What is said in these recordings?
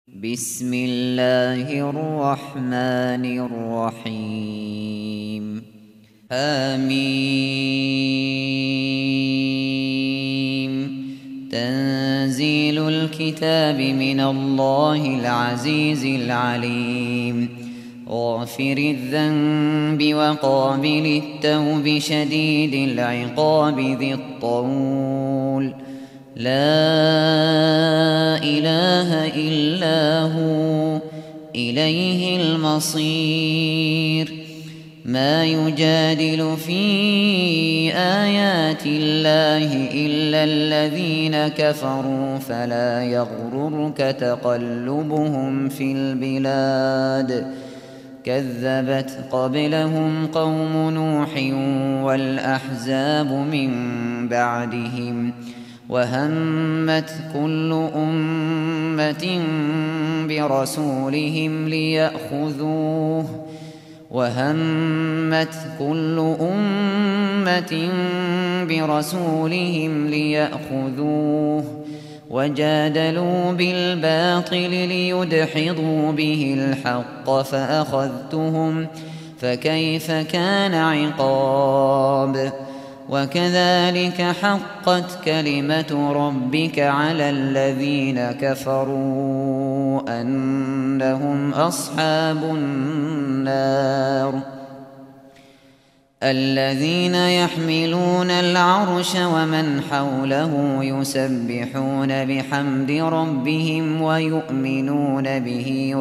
بسم الله الرحمن الرحيم آمين. تنزيل الكتاب من الله العزيز العليم غافر الذنب وقابل التوب شديد العقاب ذي الطول لا إله إلا هو إليه المصير. ما يجادل في آيات الله إلا الذين كفروا فلا يغررك تقلبهم في البلاد. كذبت قبلهم قوم نوح والأحزاب من بعدهم وهمت كل أمة برسولهم ليأخذوه وجادلوا بالباطل ليدحضوا به الحق فأخذتهم فكيف كان عقاب. وكذلك حقت كلمة ربك على الذين كفروا أنهم أصحاب النار. الذين يحملون العرش ومن حوله يسبحون بحمد ربهم ويؤمنون به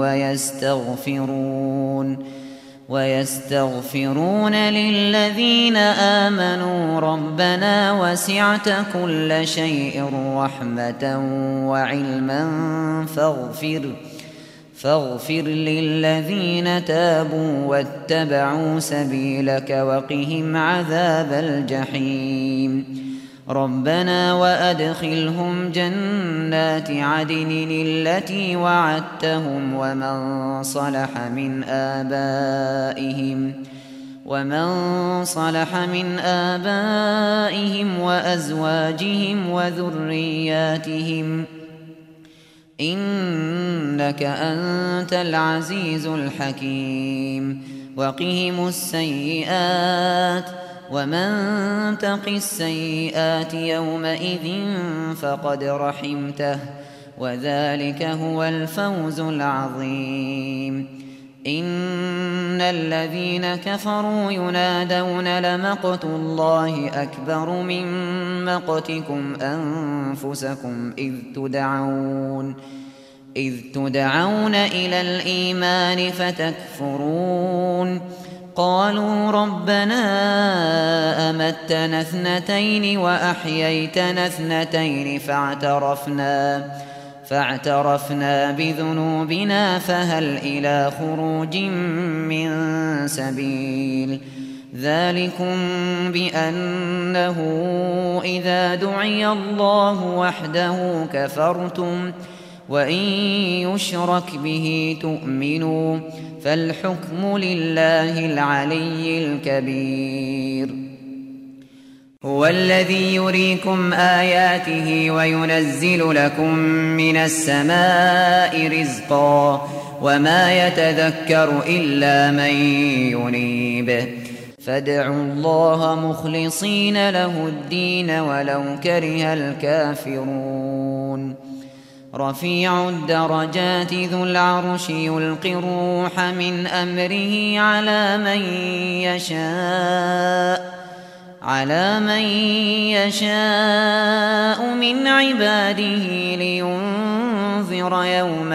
ويستغفرون للذين آمنوا ربنا وسعت كل شيء رحمة وعلما فاغفر للذين تابوا واتبعوا سبيلك وقهم عذاب الجحيم. ربنا وأدخلهم جنات عدن التي وعدتهم ومن صلح من آبائهم وأزواجهم وذرياتهم إنك أنت العزيز الحكيم. وقهم السيئات ومن تق السيئات يومئذ فقد رحمته وذلك هو الفوز العظيم. إن الذين كفروا ينادون لمقت الله أكبر من مقتكم أنفسكم إذ تدعون إلى الإيمان فتكفرون. قالوا ربنا أمتنا اثنتين وأحييتنا اثنتين فاعترفنا بذنوبنا فهل إلى خروج من سبيل. ذلكم بأنه إذا دعي الله وحده كفرتم وإن يشرك به تؤمنوا فالحكم لله العلي الكبير. هو الذي يريكم آياته وينزل لكم من السماء رزقا وما يتذكر إلا من ينيب. فادعوا الله مخلصين له الدين ولو كره الكافرون. رفيع الدرجات ذو العرش يلقي الروح من أمره على من يشاء من عباده لينذر يوم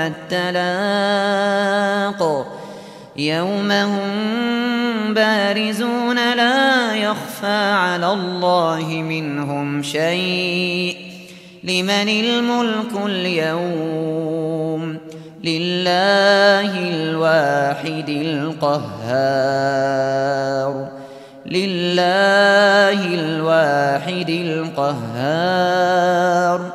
التلاق يوم هم بارزون لا يخفى على الله منهم شيء. لمن الملك اليوم لله الواحد القهار.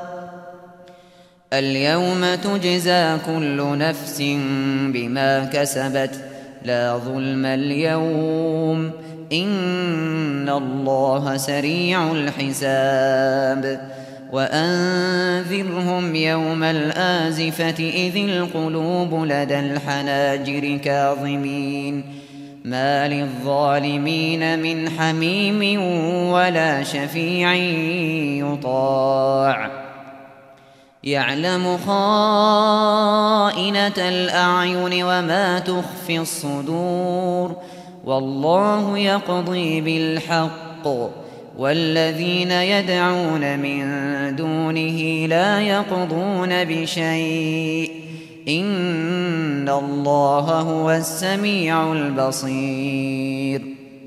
اليوم تجزى كل نفس بما كسبت لا ظلم اليوم إن الله سريع الحساب. وأنذرهم يوم الآزفة إذ القلوب لدى الحناجر كاظمين ما للظالمين من حميم ولا شفيع يطاع يعلم خائنة الأعين وما تخفي الصدور والله يقضي بالحق والذين يدعون من دونه لا يقضون بشيء إن الله هو السميع البصير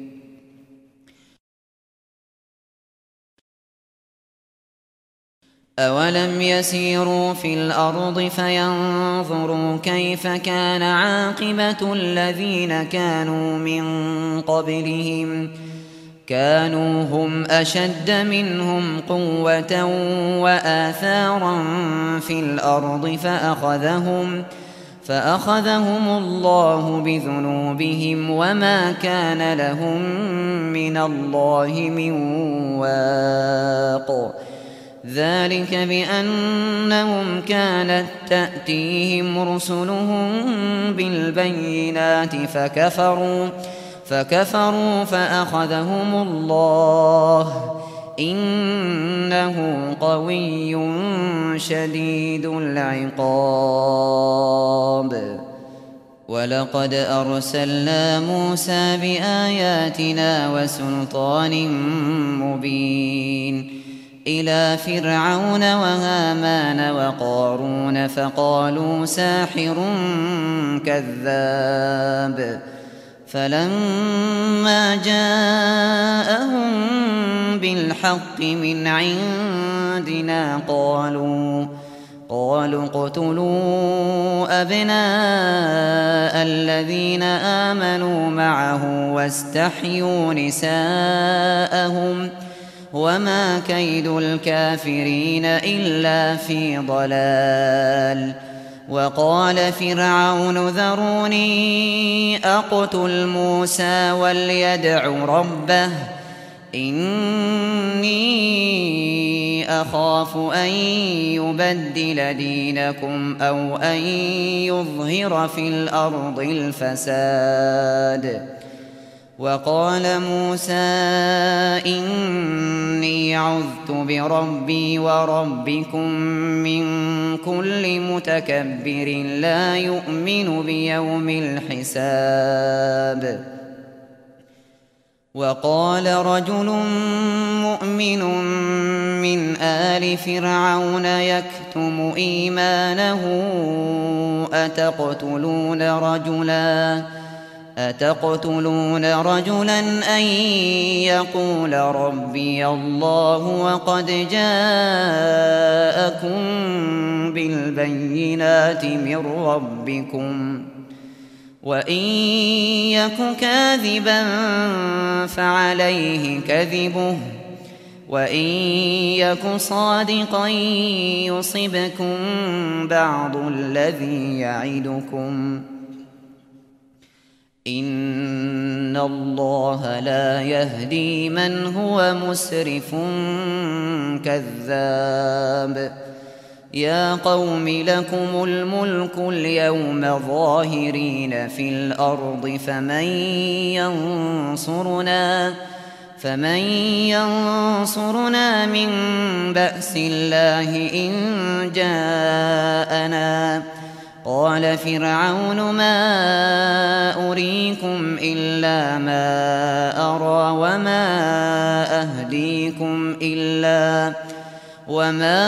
أولم يسيروا في الأرض فينظروا كيف كان عاقبة الذين كانوا من قبلهم كانوا هم أشد منهم قوة وآثارا في الأرض فأخذهم الله بذنوبهم وما كان لهم من الله من واق ذلك بأنهم كانت تأتيهم رسلهم بالبينات فكفروا فأخذهم الله إنه قوي شديد العقاب ولقد أرسلنا موسى بآياتنا وسلطان مبين إلى فرعون وهامان وقارون فقالوا ساحر كذاب فلما جاءهم بالحق من عندنا قالوا اقتلوا أبناء الذين آمنوا معه واستحيوا نساءهم وما كيد الكافرين إلا في ضلال وقال فرعون ذروني أقتل موسى وليدع ربه إني أخاف أن يبدل دينكم أو أن يظهر في الأرض الفساد وقال موسى إني عذت بربي وربكم من كل متكبر لا يؤمن بيوم الحساب وقال رجل مؤمن من آل فرعون يكتم إيمانه أتقتلون رجلا أن يقول ربي الله وقد جاءكم بالبينات من ربكم وإن يك كاذبا فعليه كذبه وإن يك صادقا يصبكم بعض الذي يعدكم إن الله لا يهدي من هو مسرف كذاب يا قوم لكم الملك اليوم ظاهرين في الأرض فمن ينصرنا من بأس الله إن جاءنا قال فرعون ما أريكم إلا ما أرى وما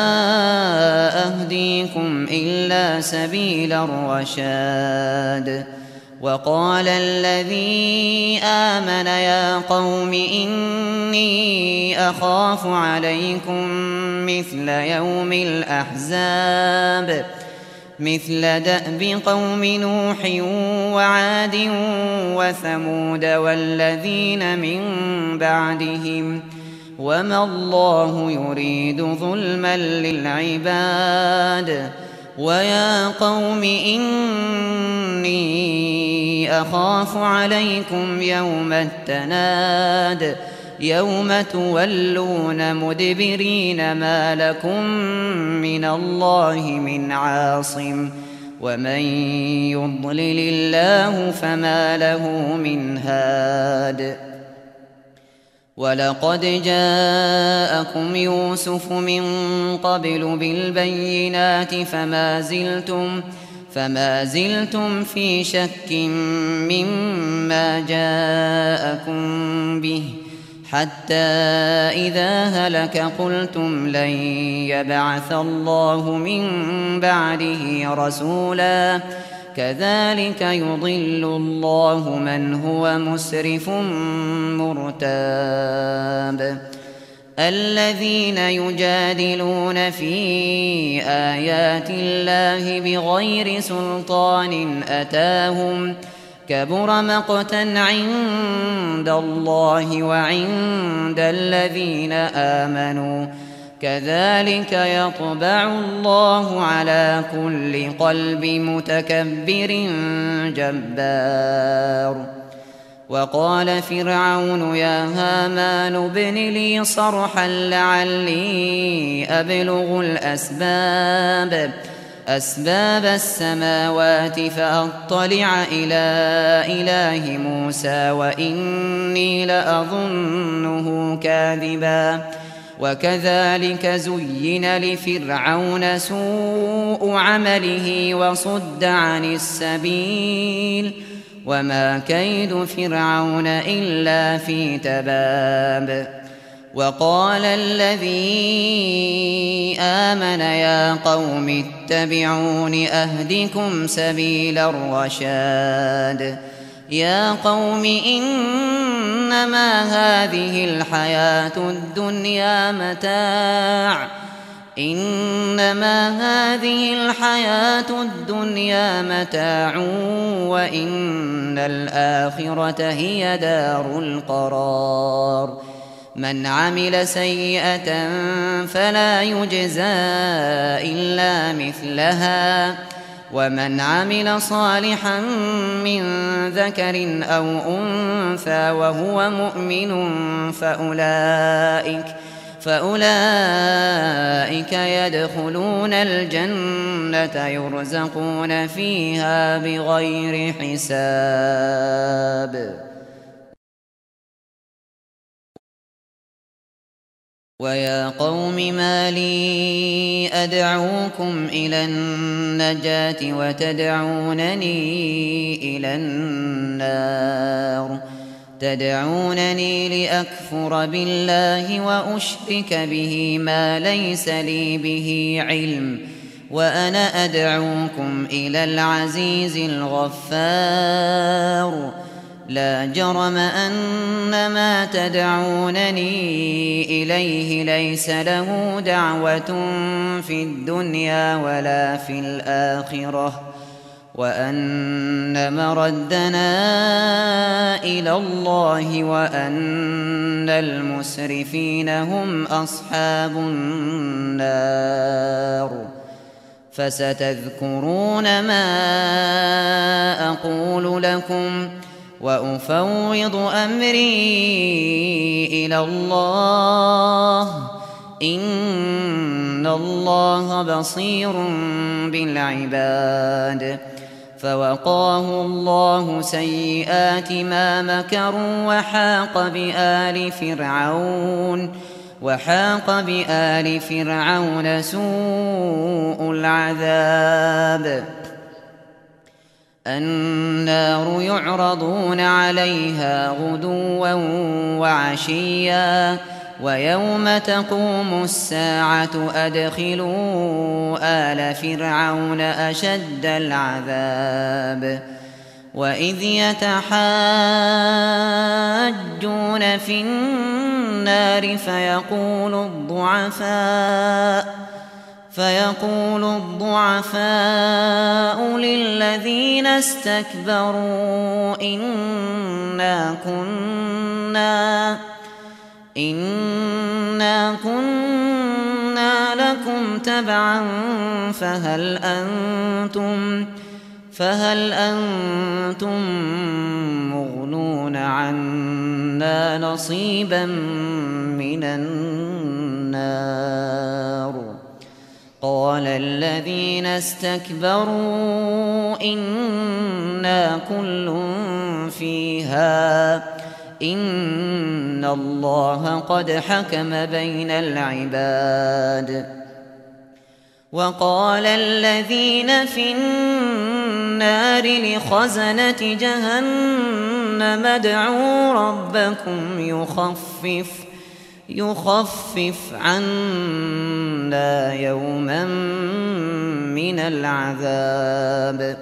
أهديكم إلا سبيل الرشاد وقال الذي آمن يا قوم إني أخاف عليكم مثل يوم الأحزاب مثل دأب قوم نوح وعاد وثمود والذين من بعدهم وما الله يريد ظلما للعباد ويا قوم إني أخاف عليكم يوم التناد يوم تولون مدبرين ما لكم من الله من عاصم ومن يضلل الله فما له من هاد ولقد جاءكم يوسف من قبل بالبينات فما زلتم في شك مما جاءكم به حتى إذا هلك قلتم لن يبعث الله من بعده رسولا كذلك يضل الله من هو مسرف مرتاب الذين يجادلون في آيات الله بغير سلطان أتاهم كبر مقتا عند الله وعند الذين آمنوا كذلك يطبع الله على كل قلب متكبر جبار وقال فرعون يا هامان ابن لي صرحا لعلي أبلغ أسباب السماوات فأطلع إلى إله موسى وإني لأظنه كاذبا وكذلك زين لفرعون سوء عمله وصد عن السبيل وما كيد فرعون إلا في تباب وقال الذي آمن يا قوم اتبعون أهدكم سبيل الرشاد يا قوم إنما هذه الحياة الدنيا متاع وإن الآخرة هي دار القرار من عمل سيئة فلا يجزى إلا مثلها ومن عمل صالحا من ذكر أو أنثى وهو مؤمن فأولئك يدخلون الجنة يرزقون فيها بغير حساب ويا قوم ما لي أدعوكم إلى النجاة وتدعونني إلى النار تدعونني لأكفر بالله وأشرك به ما ليس لي به علم وأنا أدعوكم إلى العزيز الغفار لا جرم أن ما تدعونني إليه ليس له دعوة في الدنيا ولا في الآخرة وأن مردنا إلى الله وأن المسرفين هم أصحاب النار فستذكرون ما أقول لكم وأفوض أمري إلى الله إن الله بصير بالعباد فوقاه الله سيئات ما مكروا وحاق بآل فرعون سوء العذاب النار يعرضون عليها غدوا وعشيا ويوم تقوم الساعة أدخلوا آل فرعون أشد العذاب وإذ يتحاجون في النار فيقول الضعفاء للذين استكبروا إنا كنا لكم تبعا فهل أنتم مغنون عنا نصيبا من النار؟ قال الذين استكبروا إنا كل فيها إن الله قد حكم بين العباد. وقال الذين في النار لخزنة جهنم ادعوا ربكم يخفف عنا يوما من العذاب.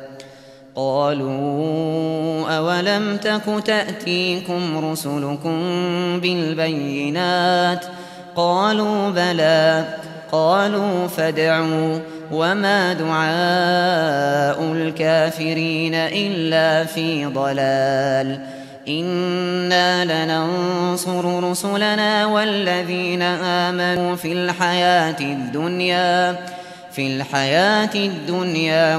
قالوا أولم تك تأتيكم رسلكم بالبينات؟ قالوا بلى. قالوا فادعوا وما دعاء الكافرين إلا في ضلال. إنا لننصر رسلنا والذين آمنوا في الحياة الدنيا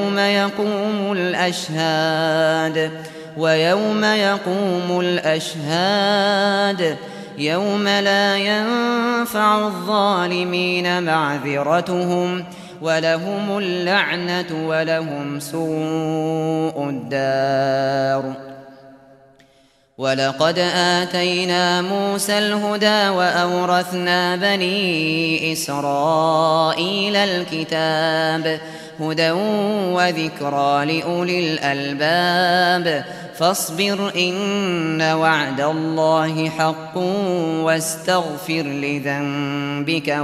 ويوم يقوم الأشهاد يوم لا ينفع الظالمين معذرتهم ولهم اللعنة ولهم سوء الدار. ولقد آتينا موسى الهدى وأورثنا بني إسرائيل الكتاب هدى وذكرى لأولي الألباب. فاصبر إن وعد الله حق واستغفر لذنبك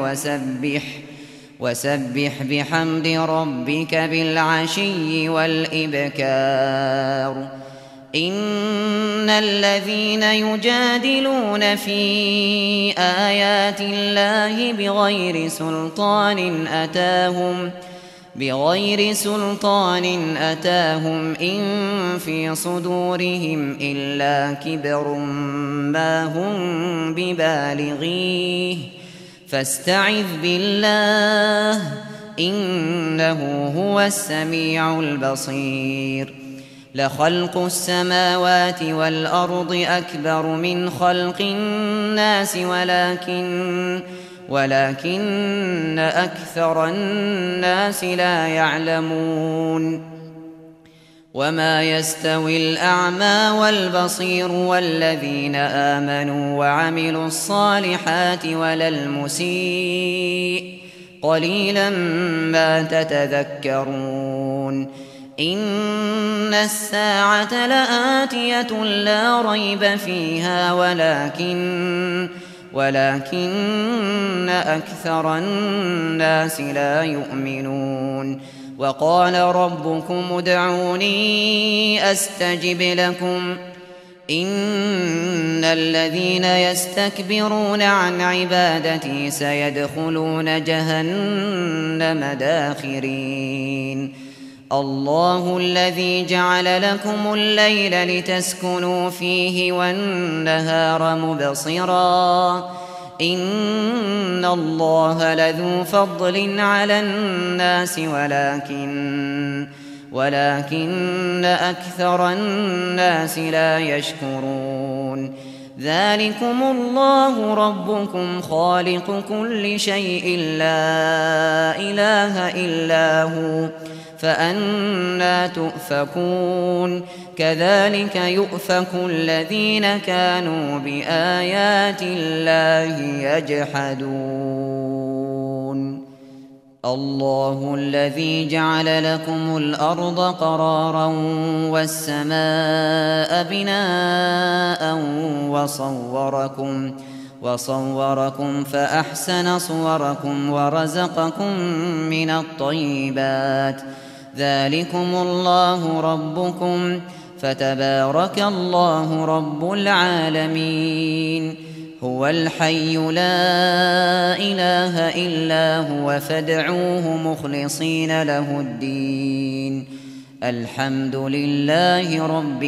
وسبح بحمد ربك بالعشي والإبكار. إن الذين يجادلون في آيات الله بغير سلطان أتاهم إن في صدورهم إلا كبر ما هم ببالغيه فاستعذ بالله إنه هو السميع البصير. لخلق السماوات والأرض أكبر من خلق الناس ولكن أكثر الناس لا يعلمون. وما يستوي الأعمى والبصير والذين آمنوا وعملوا الصالحات ولا المسيء قليلا ما تتذكرون. إن الساعة لآتية لا ريب فيها ولكن أكثر الناس لا يؤمنون. وقال ربكم ادعوني أستجب لكم إن الذين يستكبرون عن عبادتي سيدخلون جهنم داخرين. الله الذي جعل لكم الليل لتسكنوا فيه والنهار مبصرا إن الله لذو فضل على الناس ولكن أكثر الناس لا يشكرون. ذلكم الله ربكم خالق كل شيء لا إله إلا هو فأنى تؤفكون. كذلك يؤفك الذين كانوا بآيات الله يجحدون. الله الذي جعل لكم الأرض قرارا والسماء بناء وصوركم فأحسن صوركم ورزقكم من الطيبات. ذلكم الله ربكم فتبارك الله رب العالمين. هو الحي لا إله إلا هو فادعوه مخلصين له الدين الحمد لله رب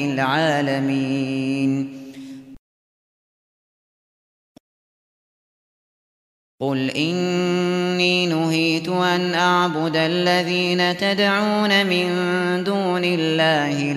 العالمين. قل إني نهيت أن أعبد الذين تدعون من دون الله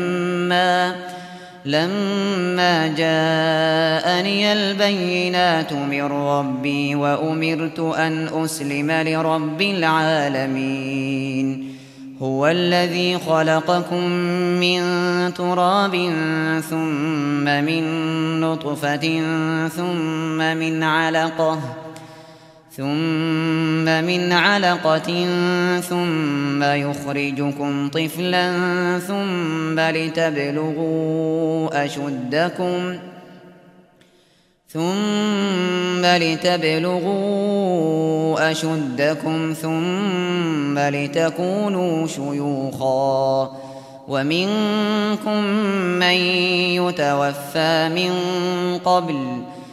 لما جاءني البينات من ربي وأمرت أن أسلم لرب العالمين هو الذي خلقكم من تراب ثم من نطفة ثم من علقة ثم يخرجكم طفلا ثم لتبلغوا أشدكم ثم لتكونوا شيوخا ومنكم من يتوفى من قبل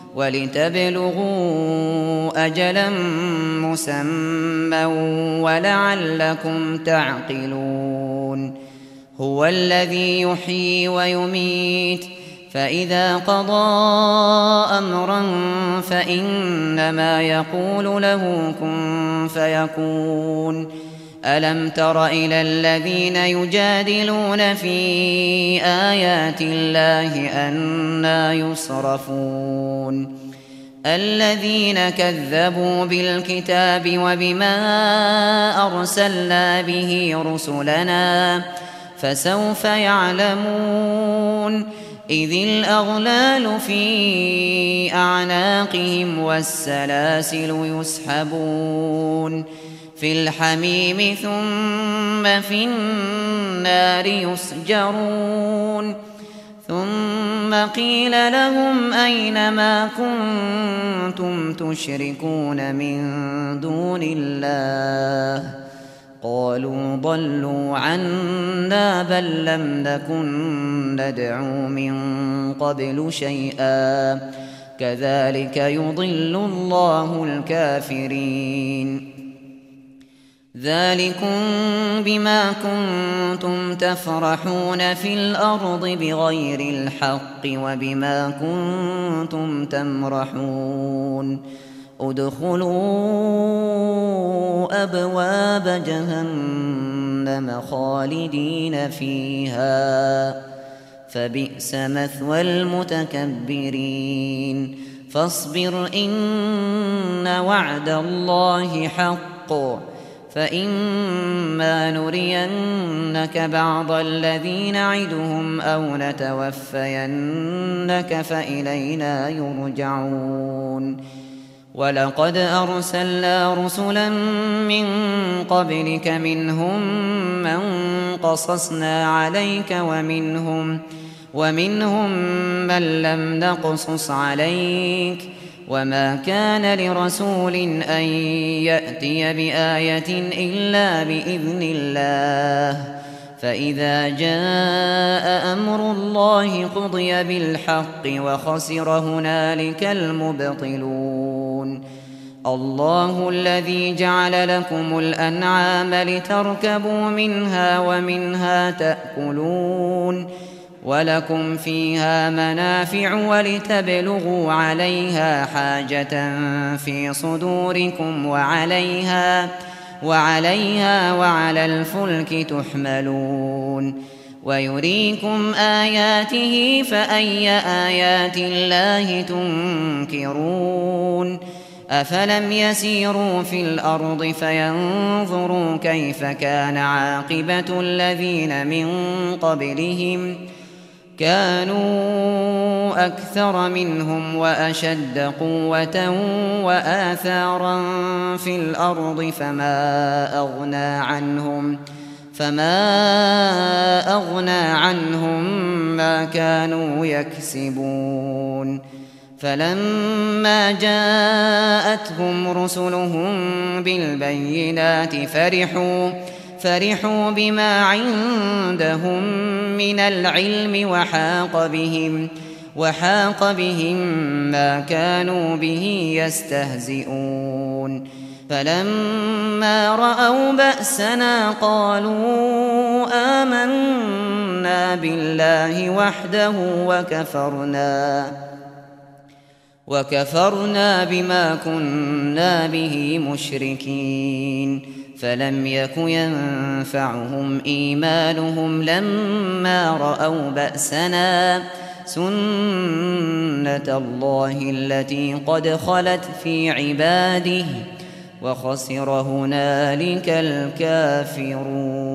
ولتبلغوا أجلا مسمى ولعلكم تعقلون هو الذي يحيي ويميت فإذا قضى أمرا فإنما يقول له كن فيكون ألم تر إلى الذين يجادلون في آيات الله أنى يصرفون الذين كذبوا بالكتاب وبما أرسلنا به رسلنا فسوف يعلمون إذ الأغلال في أعناقهم والسلاسل يسحبون في الحميم ثم في النار يسجرون ثم قيل لهم أين ما كنتم تشركون من دون الله قالوا ضلوا عنا بل لم نكن ندعو من قبل شيئا كذلك يضل الله الكافرين ذلكم بما كنتم تفرحون في الأرض بغير الحق وبما كنتم تمرحون ادخلوا أبواب جهنم خالدين فيها فبئس مثوى المتكبرين فاصبر إن وعد الله حق فإما نرينك بعض الذي نعدهم أو نتوفينك فإلينا يرجعون ولقد أرسلنا رسلا من قبلك منهم من قصصنا عليك ومنهم من لم نقصص عليك وما كان لرسول أن يأتي بآية إلا بإذن الله فإذا جاء أمر الله قضي بالحق وخسر هنالك المبطلون الله الذي جعل لكم الأنعام لتركبوا منها ومنها تأكلون ولكم فيها منافع ولتبلغوا عليها حاجة في صدوركم وعليها وعلى الفلك تحملون ويريكم آياته فأي آيات الله تنكرون أفلم يسيروا في الأرض فينظروا كيف كان عاقبة الذين من قبلهم كانوا أكثر منهم وأشد قوة وآثارا في الأرض فما أغنى عنهم ما كانوا يكسبون فلما جاءتهم رسلهم بالبينات فرحوا بما عندهم من العلم وحاق بهم ما كانوا به يستهزئون فلما رأوا بأسنا قالوا آمنا بالله وحده وكفرنا بما كنا به مشركين فلم يك ينفعهم إيمانهم لما رأوا بأسنا سنة الله التي قد خلت في عباده وخسر هنالك الكافرون.